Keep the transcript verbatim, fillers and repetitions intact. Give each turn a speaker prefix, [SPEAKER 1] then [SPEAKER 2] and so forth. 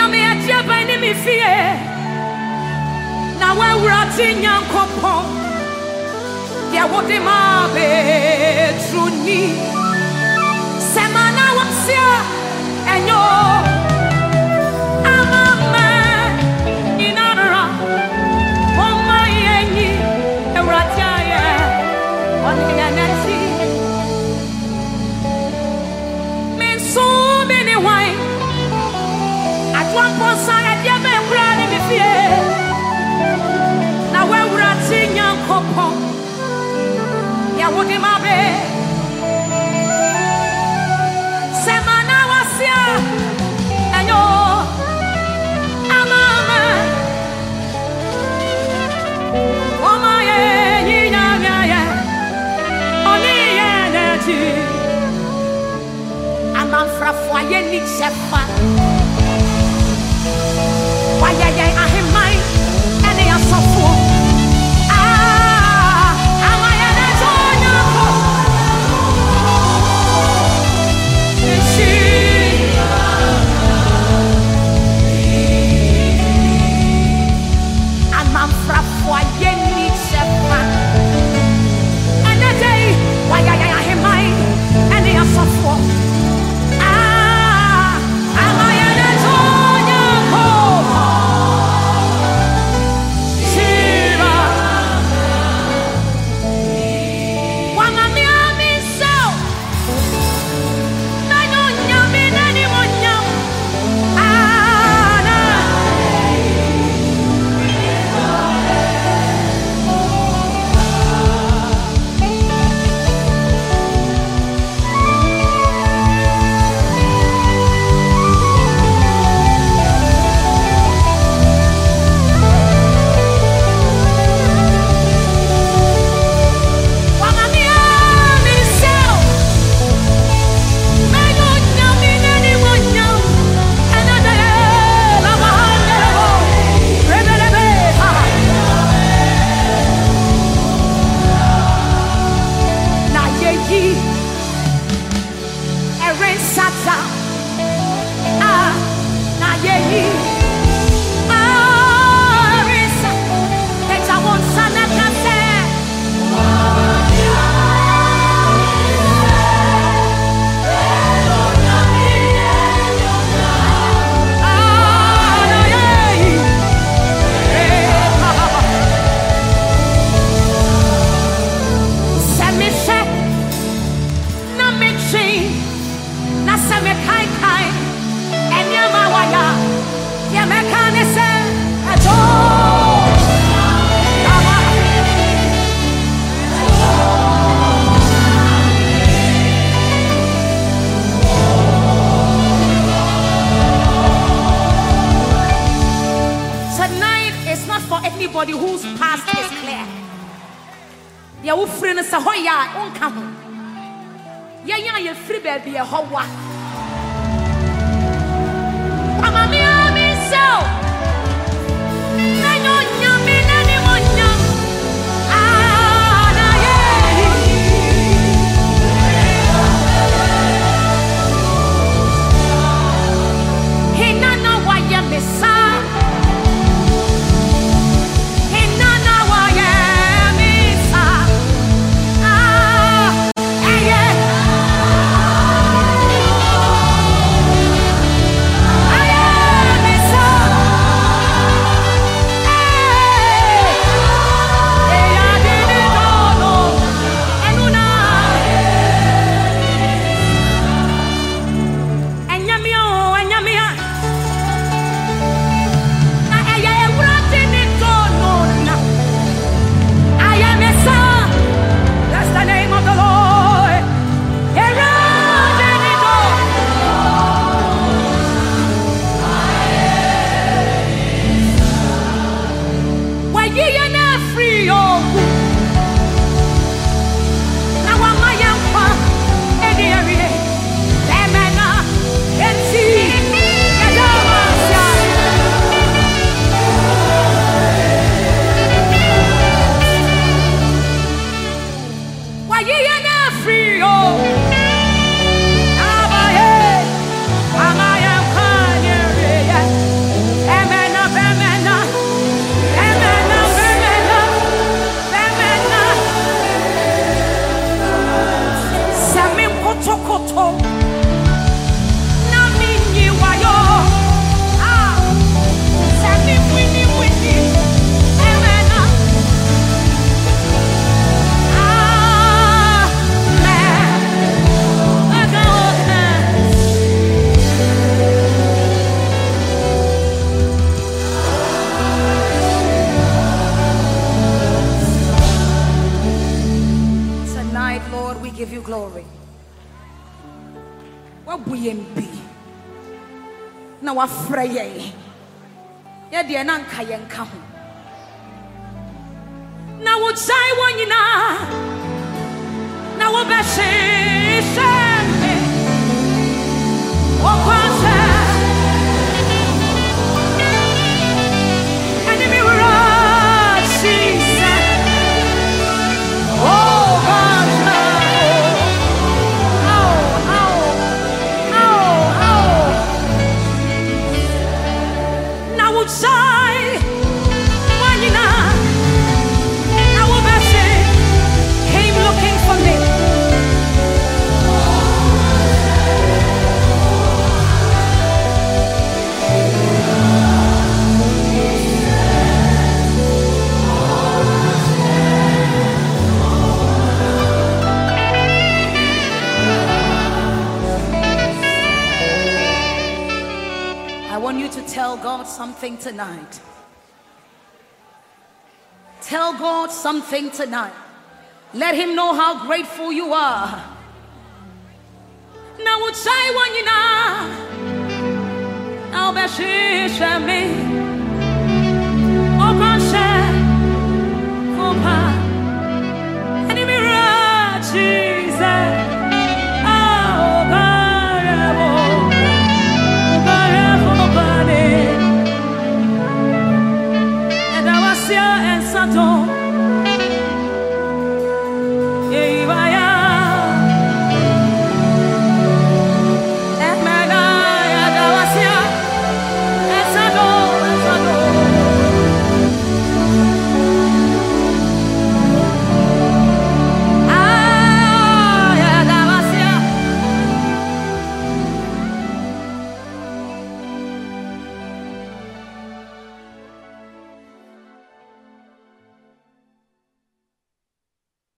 [SPEAKER 1] nyame atia ban ni mi fie na wa wurati nyankopon dia wode ma be truni semana wapsia enyo amama inara mama yenyi ewrati aye oni yanati men so many wine atwa posa dia be kura ni mi fie na wa wurati nyankopon ya wode ma be semana wasia enyo amama oma ye yinya ya oni ye nati amanfrafo aye ni chefa waya ye ahemai ene asofo whose past is clear. Ya wo free no se hoya onka ho. Ya ya ye free baby e howa. Amami ami so. Na nyo nyame na ni mo nyam. Ah na ye. He na no wa ya mesa.
[SPEAKER 2] Yeah.
[SPEAKER 1] wabuyembi na wafra ye ye de na nka ye nka ho na wo chai wonyina na wo beshe shame o kwase enemy rush oh God Sai, Wanyina, Awabashe came looking for me. I want you to tell God something tonight. Tell God something tonight. Let him know how grateful you are. Now would say when you know I'll be me.